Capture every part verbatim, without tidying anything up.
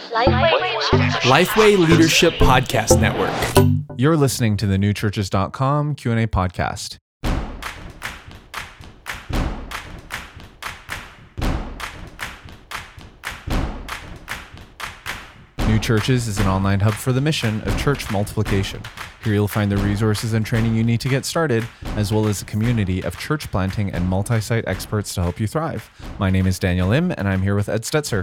Lifeway Leadership Podcast Network. You're listening to the new churches dot com Q and A podcast. New Churches is an online hub for the mission of church multiplication. Here you'll find the resources and training you need to get started, as well as a community of church planting and multi-site experts to help you thrive. My name is Daniel Lim, and I'm here with Ed Stetzer.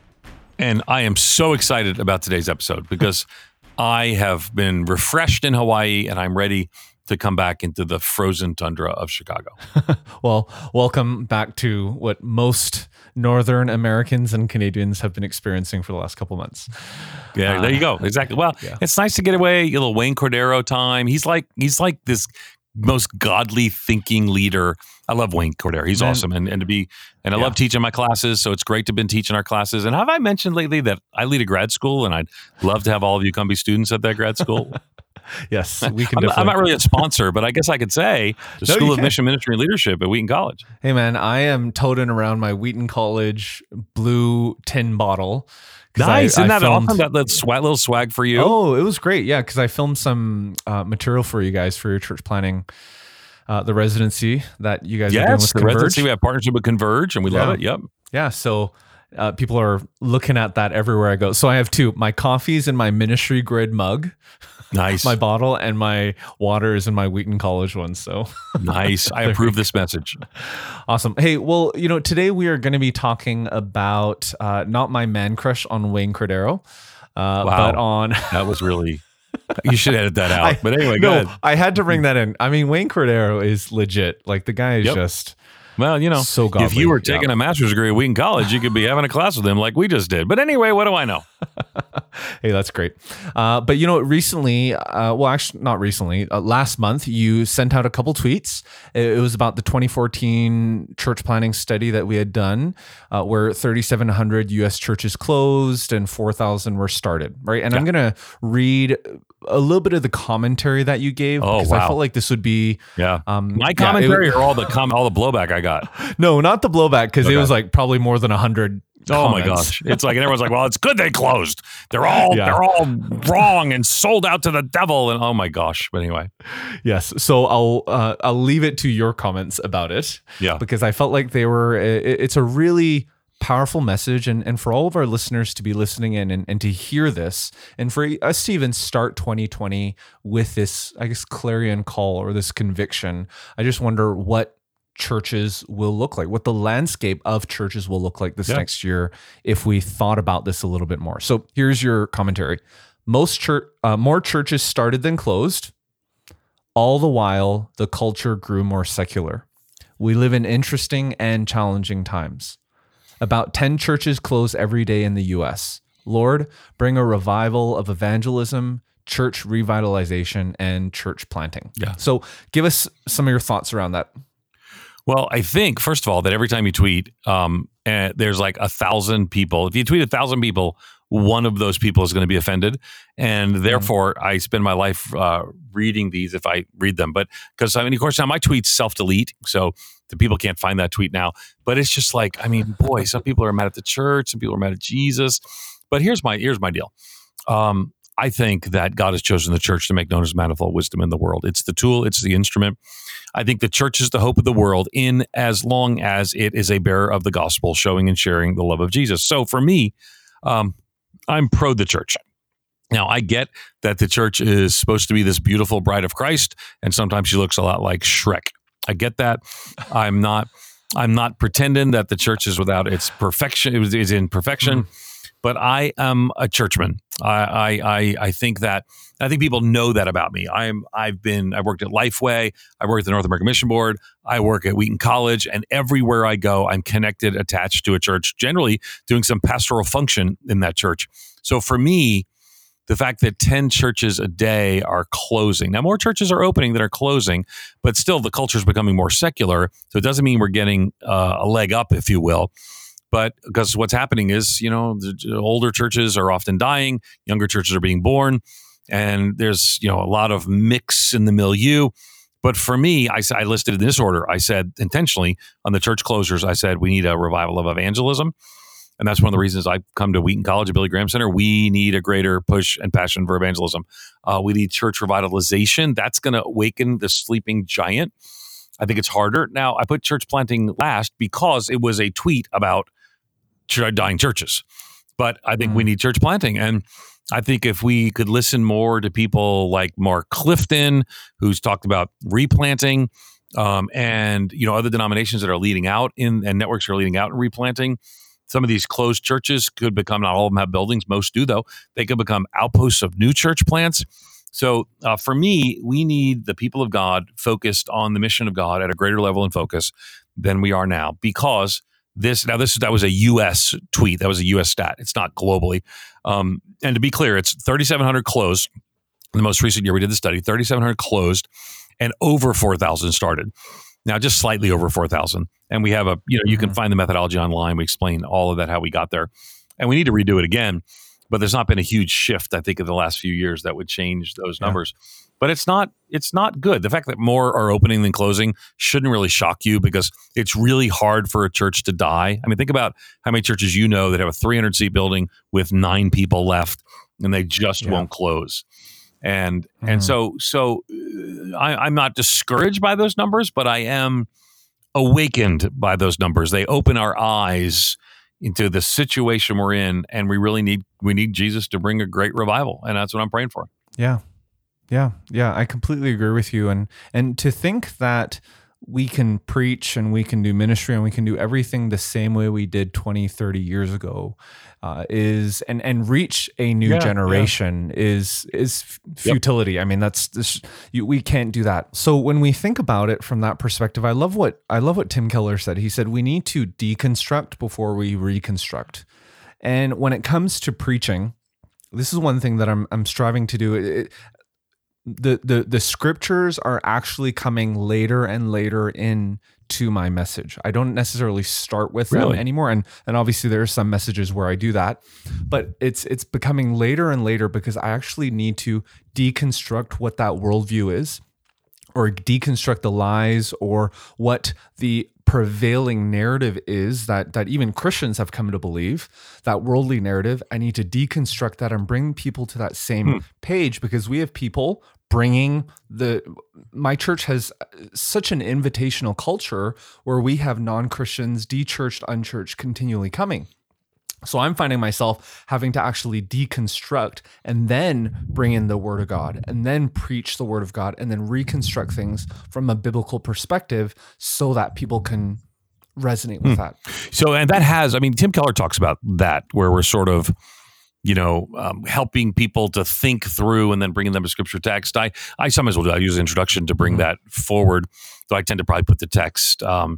And I am so excited about today's episode because I have been refreshed in Hawaii and I'm ready to come back into the frozen tundra of Chicago. Well, welcome back to what most Northern Americans and Canadians have been experiencing for the last couple months. Yeah, there you go. Exactly. Well, yeah. It's nice to get away, a little Wayne Cordero time. He's like he's like this most godly thinking leader. I love Wayne Cordero. He's Man. awesome. And and to be and I Yeah. love teaching my classes. So it's great to have been teaching our classes. And have I mentioned lately that I lead a grad school and I'd love to have all of you come be students at that grad school? Yes, we can I'm, definitely. I'm not really a sponsor, but I guess I could say the No, School you of can. Mission Ministry and Leadership at Wheaton College. Hey man, I am toting around my Wheaton College blue tin bottle. 'Cause Nice. I- Isn't I that filmed- awesome? That little swag, little swag for you. Oh, it was great. Yeah, because I filmed some uh, material for you guys for your church planning, uh, the residency that you guys are doing yes. with The Converge. residency. We have partnership with Converge and we love Yeah. it. Yep. Yeah, so uh, people are looking at that everywhere I go. So I have two: my coffee's in my ministry grid mug, Nice. my bottle, and my water is in my Wheaton College one. So nice. I approve this message. awesome. Hey, well, you know, today we are going to be talking about uh, not my man crush on Wayne Cordero, uh, Wow. but on. That was really, you should edit that out. I- but anyway, no, go ahead. I had to bring that in. I mean, Wayne Cordero is legit. Like the guy is Yep. just Well, you know, so if godly. you were Yeah. taking a master's degree at Wheaton College, you could be having a class with him like we just did. But anyway, what do I know? Hey, that's great. Uh, but you know, recently, uh, well, actually, not recently. Uh, last month, you sent out a couple tweets. It, it was about the twenty fourteen church planning study that we had done, uh, where thirty-seven hundred U S churches closed and four thousand were started. Right, and I'm Yeah. gonna read a little bit of the commentary that you gave Oh, because I wow. felt like this would be Yeah. um, My yeah, it- commentary or all the com- all the blowback I got? no, not the blowback because it Okay. was like probably more than a hundred. Oh my comments. gosh. It's like, and everyone's like, well, it's good they closed. They're all, Yeah. they're all wrong and sold out to the devil. And oh my gosh. But anyway. Yes. So I'll uh, I'll leave it to your comments about it. Yeah. Because I felt like they were. It, it's a really powerful message, and and for all of our listeners to be listening in and, and to hear this, and for us to even start twenty twenty with this, I guess, clarion call or this conviction. I just wonder what churches will look like, what the landscape of churches will look like this Yeah. next year if we thought about this a little bit more. So here's your commentary. Most church, uh, more churches started than closed. All the while, the culture grew more secular. We live in interesting and challenging times. About ten churches close every day in the U S. Lord, bring a revival of evangelism, church revitalization, and church planting. Yeah. So give us some of your thoughts around that. Well, I think, first of all, that every time you tweet, um, and there's like a thousand people. If you tweet a thousand people, one of those people is going to be offended. And therefore, I spend my life uh, reading these if I read them. But because, I mean, of course, now my tweets self-delete. So the people can't find that tweet now. But it's just like, I mean, boy, some people are mad at the church. Some people are mad at Jesus. But here's my here's my deal. Um, I think that God has chosen the church to make known his manifold wisdom in the world. It's the tool. It's the instrument. I think the church is the hope of the world in as long as it is a bearer of the gospel, showing and sharing the love of Jesus. So for me, um, I'm pro the church. Now, I get that the church is supposed to be this beautiful bride of Christ, and sometimes she looks a lot like Shrek. I get that. I'm not I'm not pretending that the church is without its perfection, it is in perfection. Mm-hmm. But I am a churchman. I, I I think that I think people know that about me. I'm I've been I worked at Lifeway. I worked at the North American Mission Board. I work at Wheaton College, and everywhere I go, I'm connected, attached to a church. Generally, doing some pastoral function in that church. So for me, the fact that ten churches a day are closing. Now, more churches are opening that are closing, but still the culture is becoming more secular. So it doesn't mean we're getting uh, a leg up, if you will. But because what's happening is, you know, the older churches are often dying, younger churches are being born, and there's, you know, a lot of mix in the milieu. But for me, I, I listed in this order. I said intentionally on the church closures, I said we need a revival of evangelism. And that's one of the reasons I've come to Wheaton College at Billy Graham Center. We need a greater push and passion for evangelism. Uh, we need church revitalization. That's going to awaken the sleeping giant. I think it's harder. Now, I put church planting last because it was a tweet about dying churches. But I think mm. we need church planting. And I think if we could listen more to people like Mark Clifton, who's talked about replanting, um, and you know other denominations that are leading out in and networks are leading out in replanting. Some of these closed churches could become, not all of them have buildings, most do though, they could become outposts of new church plants. So uh, for me, we need the people of God focused on the mission of God at a greater level and focus than we are now, because this, now this, that was a U S tweet. That was a U S stat. It's not globally. Um, and to be clear, it's thirty-seven hundred closed. In the most recent year we did the study, thirty-seven hundred closed and over four thousand started. Now just slightly over four thousand. And we have a, you know, you can find the methodology online. We explain all of that, how we got there. And we need to redo it again. But there's not been a huge shift, I think, in the last few years that would change those yeah. numbers. But it's not it's not good. The fact that more are opening than closing shouldn't really shock you, because it's really hard for a church to die. I mean, think about how many churches you know that have a three hundred seat building with nine people left, and they just yeah. won't close. And mm-hmm. and so so uh, I, I'm not discouraged by those numbers, but I am awakened by those numbers. They open our eyes into the situation we're in, and we really need we need Jesus to bring a great revival, and that's what I'm praying for. Yeah, yeah, yeah. I completely agree with you, and and to think that we can preach and we can do ministry and we can do everything the same way we did twenty, thirty years ago uh, is and and reach a new yeah, generation yeah. is is futility. Yep. I mean, that's this, you, we can't do that. So when we think about it from that perspective, I love what I love what Tim Keller said. He said we need to deconstruct before we reconstruct. And when it comes to preaching, this is one thing that I'm I'm striving to do. It, The, the the scriptures are actually coming later and later in to my message. I don't necessarily start with really? them anymore. And and obviously there are some messages where I do that, but it's it's becoming later and later because I actually need to deconstruct what that worldview is, or deconstruct the lies, or what the prevailing narrative is that that even Christians have come to believe, that worldly narrative. I need to deconstruct that and bring people to that same hmm. page, because we have people bringing the, my church has such an invitational culture where we have non-Christians, de-churched, unchurched continually coming. So I'm finding myself having to actually deconstruct and then bring in the Word of God and then preach the Word of God and then reconstruct things from a biblical perspective so that people can resonate with hmm. that. So, and that has, I mean, Tim Keller talks about that, where we're sort of, you know, um, helping people to think through and then bringing them to scripture text. I, I sometimes will do, I use an introduction to bring mm-hmm. that forward, though I tend to probably put the text um,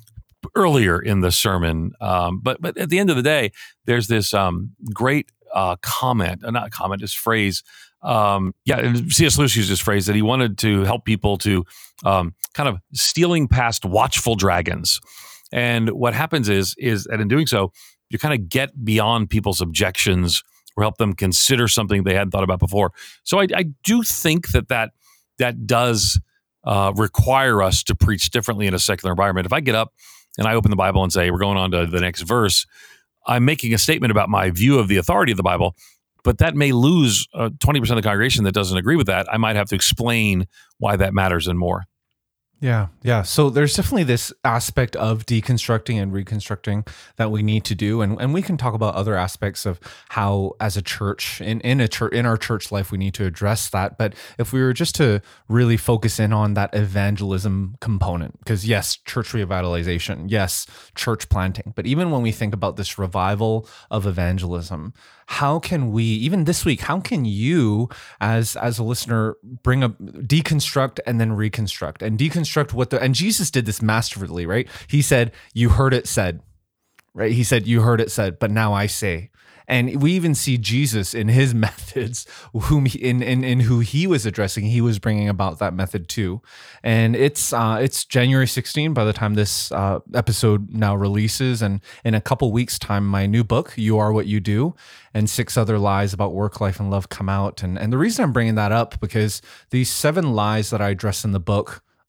earlier in the sermon. Um, but but at the end of the day, there's this um, great uh, comment, uh, not comment, this phrase. Um, yeah, C S Lewis used this phrase that he wanted to help people to um, kind of stealing past watchful dragons. And what happens is, is that in doing so, you kind of get beyond people's objections or help them consider something they hadn't thought about before. So I, I do think that that, that does uh, require us to preach differently in a secular environment. If I get up and I open the Bible and say, we're going on to the next verse, I'm making a statement about my view of the authority of the Bible, but that may lose uh, twenty percent of the congregation that doesn't agree with that. I might have to explain why that matters and more. Yeah, yeah. So there's definitely this aspect of deconstructing and reconstructing that we need to do, and and we can talk about other aspects of how, as a church, in in a church, in our church life, we need to address that. But if we were just to really focus in on that evangelism component, because yes, church revitalization, yes, church planting, but even when we think about this revival of evangelism, how can we, even this week, how can you, as as a listener, bring up, deconstruct and then reconstruct and deconstruct what the, and Jesus did this masterfully, right? He said, you heard it said, right? He said, you heard it said, but now I say. And we even see Jesus in his methods, whom he, in, in in who he was addressing, he was bringing about that method too. And it's uh, it's January sixteenth by the time this uh, episode now releases, and in a couple weeks' time, my new book, You Are What You Do, and Six Other Lies About Work, Life, and Love come out. And and the reason I'm bringing that up, because these seven lies that I address in the book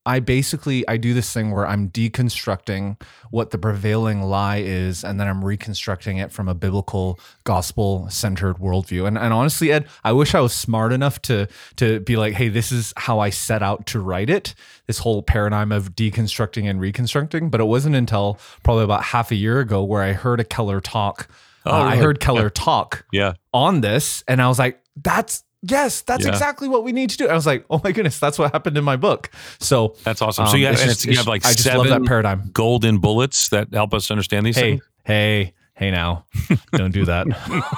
I basically, I do this thing where I'm deconstructing what the prevailing lie is, and then I'm reconstructing it from a biblical, gospel-centered worldview. And, and honestly, Ed, I wish I was smart enough to, to be like, hey, this is how I set out to write it, this whole paradigm of deconstructing and reconstructing. But it wasn't until probably about half a year ago where I heard a Keller talk. Oh, uh, really? I heard Keller Yeah. talk Yeah. on this, and I was like, that's yes, that's Yeah. exactly what we need to do. I was like, oh my goodness, that's what happened in my book. So That's awesome. so um, you have, it's and just- it's, you it's- have like I just seven love that paradigm. golden bullets that help us understand these Hey, things. hey, hey now, don't do that.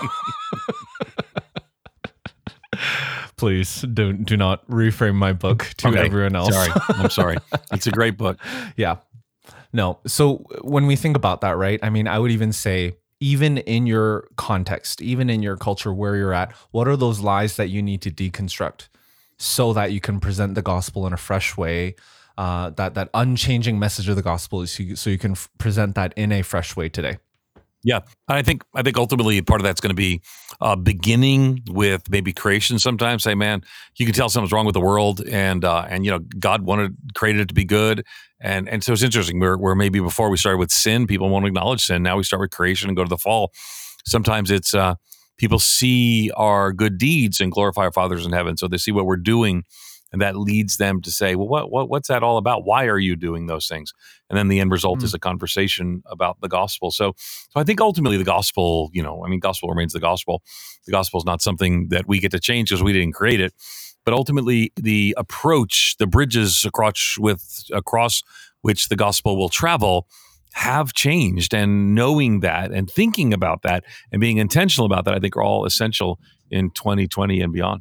Please don't do not reframe my book to Okay. everyone else. Sorry. I'm sorry. It's a great book. Yeah. No. So when we think about that, right? I mean, I would even say, even in your context, even in your culture where you're at, what are those lies that you need to deconstruct so that you can present the gospel in a fresh way? Uh, that that unchanging message of the gospel is so you, so you can f- present that in a fresh way today. Yeah, I think I think ultimately part of that's going to be uh, beginning with maybe creation. Sometimes, say, man, you can tell something's wrong with the world, and uh, and you know God wanted created it to be good, and and so it's interesting. Where where maybe before we started with sin, people won't acknowledge sin. Now we start with creation and go to the fall. Sometimes it's uh, people see our good deeds and glorify our fathers in heaven, so they see what we're doing. And that leads them to say, well, what, what what's that all about? Why are you doing those things? And then the end result mm. is a conversation about the gospel. So, so I think ultimately the gospel, you know, I mean, gospel remains the gospel. The gospel is not something that we get to change because we didn't create it. But ultimately, the approach, the bridges across with across which the gospel will travel have changed. And knowing that and thinking about that and being intentional about that, I think are all essential in twenty twenty and beyond.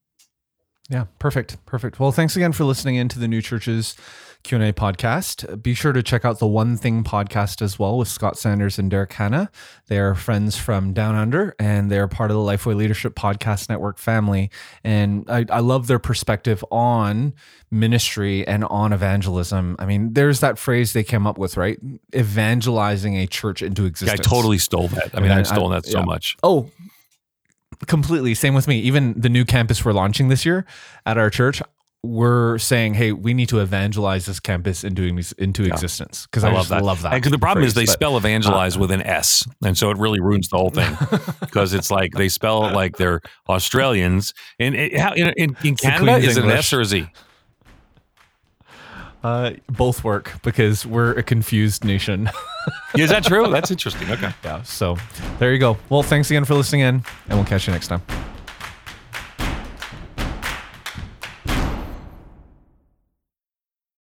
Yeah, perfect. Perfect. Well, thanks again for listening in to the New Church's Q and A podcast. Be sure to check out the One Thing podcast as well with Scott Sanders and Derek Hanna. They are friends from Down Under, and they're part of the Lifeway Leadership Podcast Network family. And I, I love their perspective on ministry and on evangelism. I mean, there's that phrase they came up with, right? Evangelizing a church into existence. I totally stole that. I mean, I- I've stolen I- that so yeah. much. Oh, completely. Same with me. Even the new campus we're launching this year at our church, we're saying, hey, we need to evangelize this campus into into Yeah. existence. Because I, I love just that. love that. And 'cause the problem is phrase, they but- spell evangelize with an S. And so it really ruins the whole thing because it's like they spell it like they're Australians. And it, how, in, in, in Canada, Queen's is it an English. S or a Z? Uh, both work because we're a confused nation. Is that true? That's interesting. Okay. Yeah. So there you go. Well, thanks again for listening in, and we'll catch you next time.